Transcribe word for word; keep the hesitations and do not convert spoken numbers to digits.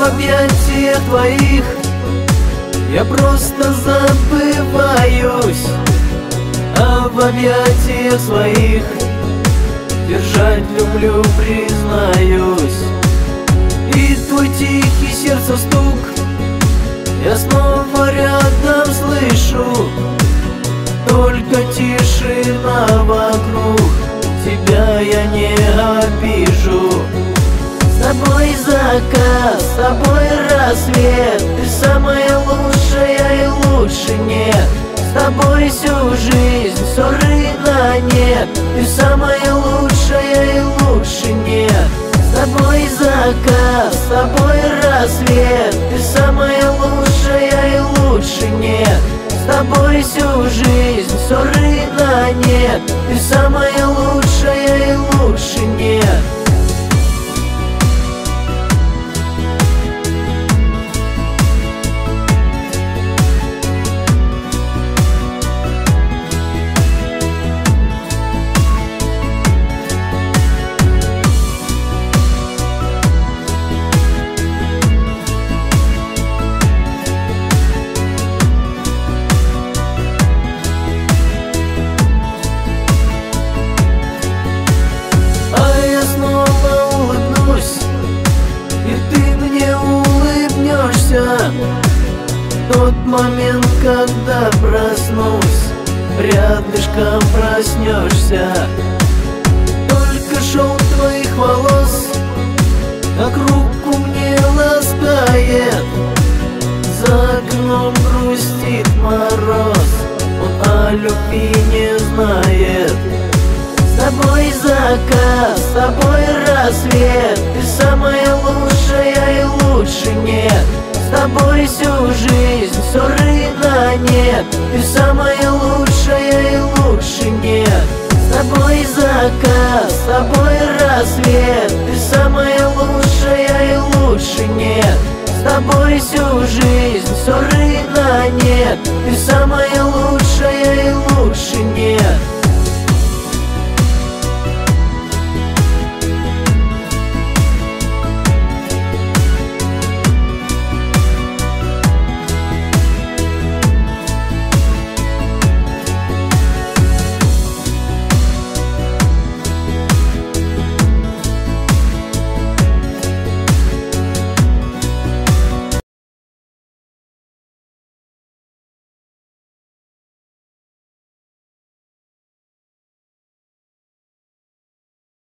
объятиях твоих я просто забываюсь, а в объятиях своих держать люблю, признаюсь. И твой тихий сердце стук я снова рядом слышу, только тишина вокруг, тебя я не обижу. С тобой закат, с тобой рассвет, ты самая лучшая и лучше нет. С тобой всю жизнь, ссоры на нет, ты самая лучшая и лучше нет. С тобой закат, с тобой рассвет, ты самая лучшая и лучше нет. С тобой всю жизнь, ссоры на нет, ты самая лучшая и лучше нет. Тот момент, когда проснусь, рядышком проснешься. Только шел твоих волос, как руку мне ласкает. За окном грустит мороз, он о любви не знает. С тобой закат, с тобой рассвет, ты самая лучшая и лучше нет. С тобой всю жизнь, ссоры на нет, ты самая лучшая и лучше нет. С тобой закат, с тобой рассвет, ты самая лучшая и лучше нет. С тобой всю жизнь, ссоры на нет, ты самая лучшая и лучше нет.